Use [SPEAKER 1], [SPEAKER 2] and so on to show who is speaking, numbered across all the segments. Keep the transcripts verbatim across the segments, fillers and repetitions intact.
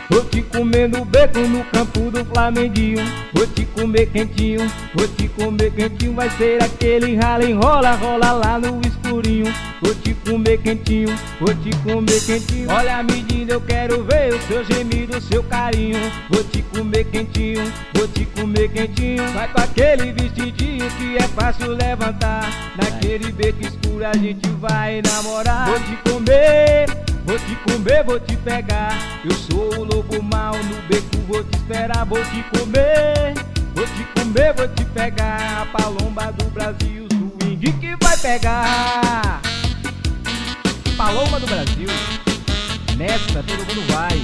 [SPEAKER 1] Vou te comer no beco no campo do Flamenguinho. Vou te comer quentinho, vou te comer quentinho. Vai ser aquele rala, enrola, rola lá no escurinho. Vou te comer quentinho, vou te comer quentinho. Olha a medida, eu quero ver o seu gemido, o seu carinho. Vou te comer quentinho, vou te comer quentinho. Vai com aquele vestidinho que é fácil levantar. Naquele beco escuro a gente vai namorar. Vou te comer, vou te comer, vou te pegar. Eu sou o lobo mau, no beco vou te esperar. Vou te comer, vou te comer, vou te pegar. A palomba do Brasil, swing que vai pegar. Paloma do Brasil, nessa todo mundo vai.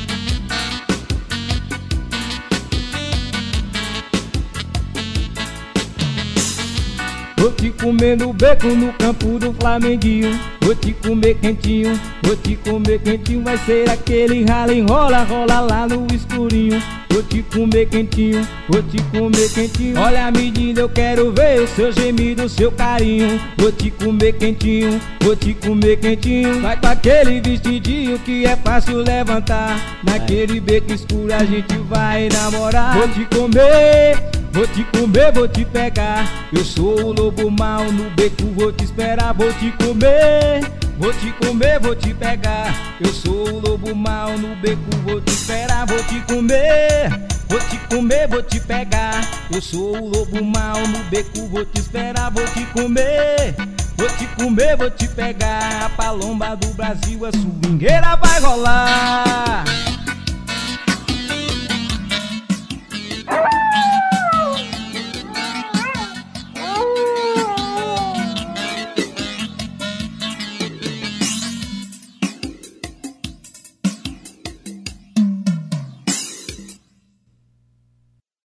[SPEAKER 1] Vou te comer no beco no campo do Flamenguinho. Vou te comer quentinho, vou te comer quentinho. Vai ser aquele rala, enrola, rola lá no escurinho. Vou te comer quentinho, vou te comer quentinho. Olha a medida, eu quero ver o seu gemido, o seu carinho. Vou te comer quentinho, vou te comer quentinho. Vai com aquele vestidinho que é fácil levantar. Naquele beco escuro a gente vai namorar. Vou te comer, vou te comer, vou te pegar. Eu sou o lobo mau, no beco vou te esperar. Vou te comer, vou te comer, vou te pegar. Eu sou o lobo mau, no beco vou te esperar. Vou te comer, vou te comer, vou te pegar. Eu sou o lobo mau, no beco vou te esperar. Vou te comer, vou te comer, vou te pegar. A palomba do Brasil, a swingueira vai rolar.